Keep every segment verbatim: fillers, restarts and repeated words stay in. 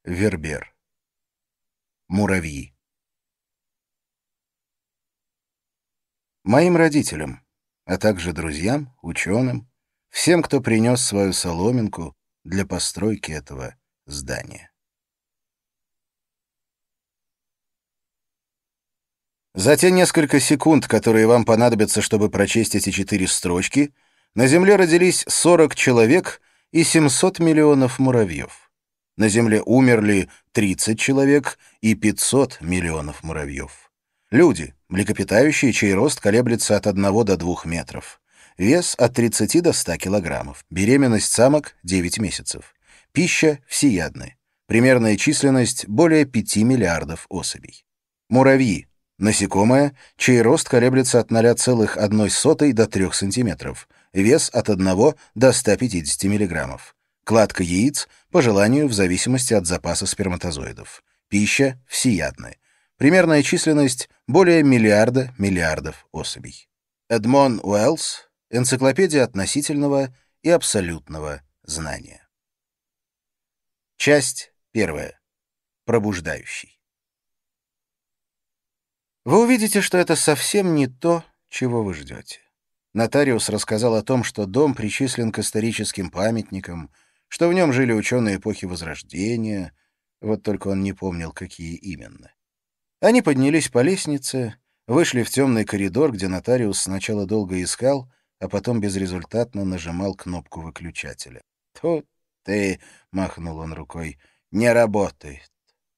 Вербер. Муравьи. Моим родителям, а также друзьям, ученым, всем, кто принес свою соломинку для постройки этого здания. За те несколько секунд, которые вам понадобятся, чтобы прочесть эти четыре строчки, на Земле родились сорок человек и семьсот миллионов муравьев. На Земле умерли тридцать человек и пятьсот миллионов муравьев. Люди, млекопитающие, чей рост колеблется от одного до двух метров. Вес от тридцати до ста килограммов. Беременность самок — девять месяцев. Пища всеядная. Примерная численность — более пяти миллиардов особей. Муравьи. Насекомое, чей рост колеблется от ноль целых одной сотой до трёх сантиметров. Вес от одного до ста пятидесяти миллиграммов. Кладка яиц, по желанию, в зависимости от запаса сперматозоидов. Пища всеядная. Примерная численность — более миллиарда миллиардов особей. Эдмон Уэллс. Энциклопедия относительного и абсолютного знания. Часть первая. Пробуждающий. Вы увидите, что это совсем не то, чего вы ждете. Нотариус рассказал о том, что дом причислен к историческим памятникам, что в нем жили ученые эпохи Возрождения, вот только он не помнил, какие именно. Они поднялись по лестнице, вышли в темный коридор, где нотариус сначала долго искал, а потом безрезультатно нажимал кнопку выключателя. «Тут ты», — махнул он рукой, — «не работает».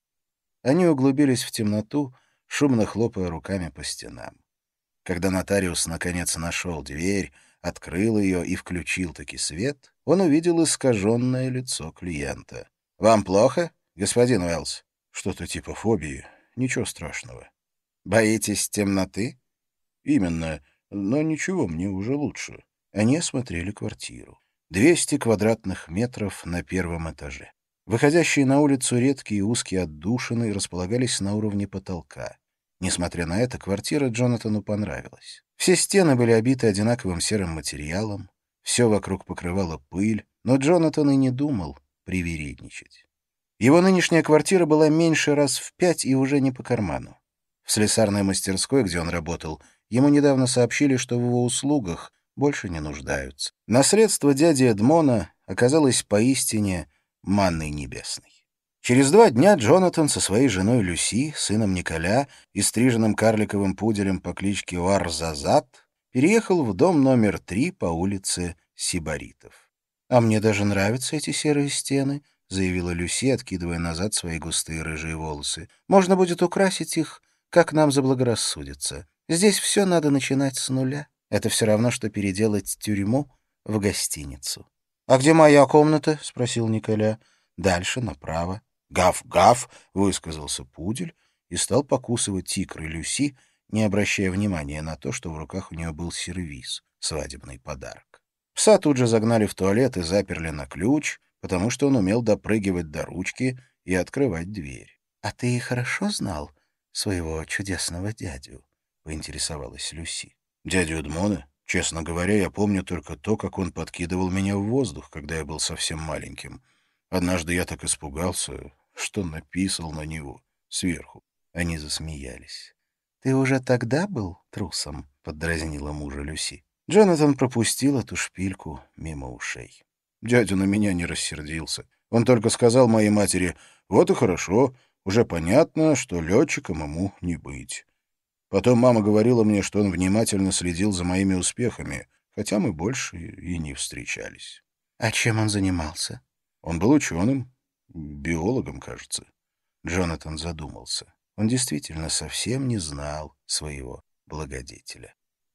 Они углубились в темноту, шумно хлопая руками по стенам. Когда нотариус наконец нашел дверь, открыл ее и включил-таки свет, он увидел искаженное лицо клиента. «Вам плохо, господин Уэллс?» «Что-то типа фобии. Ничего страшного». «Боитесь темноты?» «Именно. Но ничего, мне уже лучше». Они осмотрели квартиру. двести квадратных метров на первом этаже. Выходящие на улицу редкие узкие отдушины располагались на уровне потолка. Несмотря на это, квартира Джонатану понравилась. Все стены были обиты одинаковым серым материалом, все вокруг покрывала пыль, но Джонатан и не думал привередничать. Его нынешняя квартира была меньше раз в пять и уже не по карману. В слесарной мастерской, где он работал, ему недавно сообщили, что в его услугах больше не нуждаются. Наследство дяди Эдмона оказалось поистине манной небесной. Через два дня Джонатан со своей женой Люси, сыном Николя и стриженным карликовым пуделем по кличке Уарзазат переехал в дом номер три по улице Сибаритов. «А мне даже нравятся эти серые стены», — заявила Люси, откидывая назад свои густые рыжие волосы. «Можно будет украсить их, как нам заблагорассудится. Здесь все надо начинать с нуля. Это все равно, что переделать тюрьму в гостиницу». «А где моя комната?» — спросил Николя. «Дальше, направо». «Гав-гав!» — высказался пудель и стал покусывать икры Люси, не обращая внимания на то, что в руках у нее был сервиз, свадебный подарок. Пса тут же загнали в туалет и заперли на ключ, потому что он умел допрыгивать до ручки и открывать дверь. — А ты хорошо знал своего чудесного дядю? — поинтересовалась Люси. — Дядю Эдмона? Честно говоря, я помню только то, как он подкидывал меня в воздух, когда я был совсем маленьким. Однажды я так испугался, что написал на него сверху. Они засмеялись. — Ты уже тогда был трусом? — поддразнила мужа Люси. Джонатан пропустил эту шпильку мимо ушей. Дядя на меня не рассердился. Он только сказал моей матери: «Вот и хорошо, уже понятно, что летчиком ему не быть». Потом мама говорила мне, что он внимательно следил за моими успехами, хотя мы больше и не встречались. — А чем он занимался? — Он был ученым, биологом, кажется. Джонатан задумался. Он действительно совсем не знал своего благодетеля.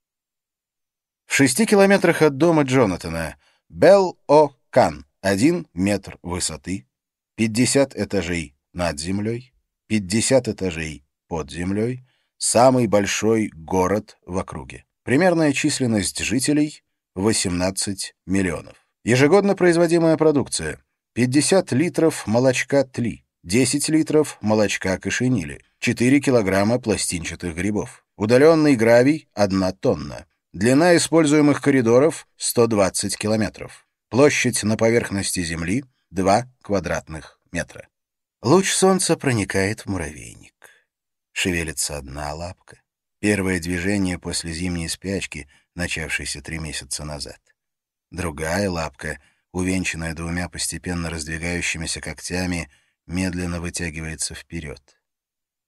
В шести километрах от дома Джонатана Бел-О-Кан, один метр высоты, пятьдесят этажей над землей, пятьдесят этажей под землей, самый большой город в округе. Примерная численность жителей — восемнадцать миллионов. Ежегодно производимая продукция — пятьдесят литров молочка тли, десять литров молочка кошенили, четыре килограмма пластинчатых грибов. Удаленный гравий — одна тонна. Длина используемых коридоров — сто двадцать километров. Площадь на поверхности Земли — два квадратных метра. Луч солнца проникает в муравейник. Шевелится одна лапка. Первое движение после зимней спячки, начавшейся три месяца назад. Другая лапка, увенчанная двумя постепенно раздвигающимися когтями, медленно вытягивается вперед.